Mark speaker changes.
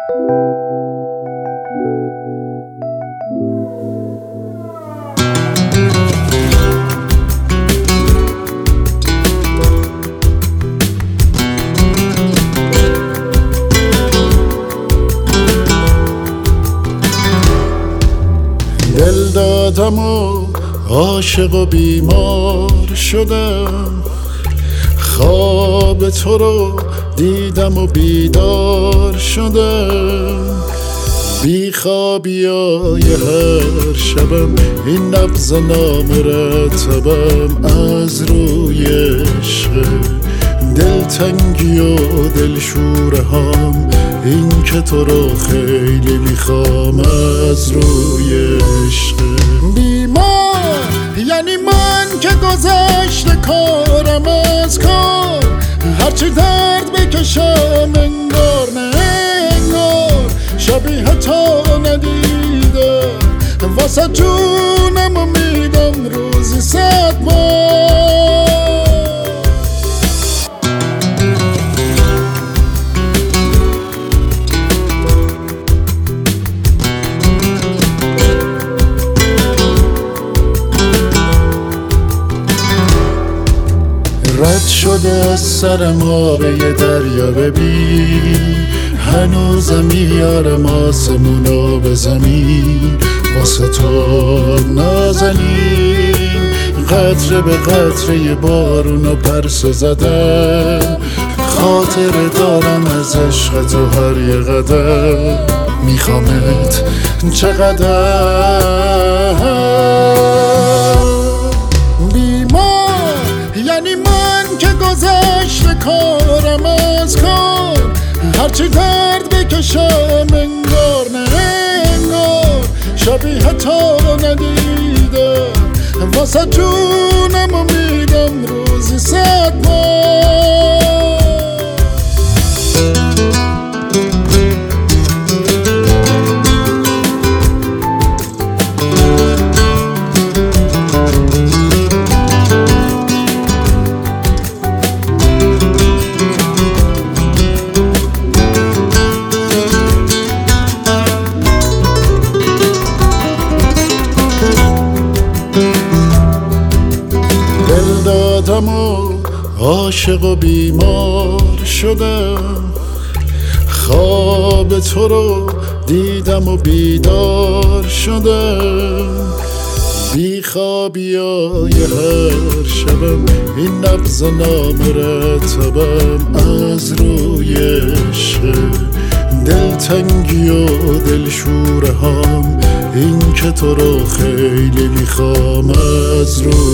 Speaker 1: دل دادم و عاشق و بیمار شدم، خواب تو رو دیدم و بیدار شدم. بی خوابیای هر شبم این نبض نامرتبم از روی عشق، دلتنگی و دلشوره هم این که تو رو خیلی میخوام از روی عشق. بیمار یعنی من که گذشته کارم از کار، هرچی درد بکشم انگار نه انگار شبیه تو ندیدم، واسه جونم میدم روزی 100 بار. رد شده از سرم آب یه دریا، ببین هنوزم میارم آسمونو به زمین واسه تو نازنین. قطره به قطره یه بارونو پرسه زدم، خاطر دارم از عشق تو هر یه قدم، میخوامت چقدر. بیمار یعنی من که گذشته کارم از کار، هرچی درد بکشم انگار نه انگار شبیه تو ندیدم، واسه جونم میدم روزی 100 بار. دادم و عاشق و بیمار شدم، خواب تو رو دیدم و بیدار شدم. بی خوابیای هر شبم این نبض نامرتبم از روی عشق، دلتنگی و دلشوره هم این که تو رو خیلی میخوام از روی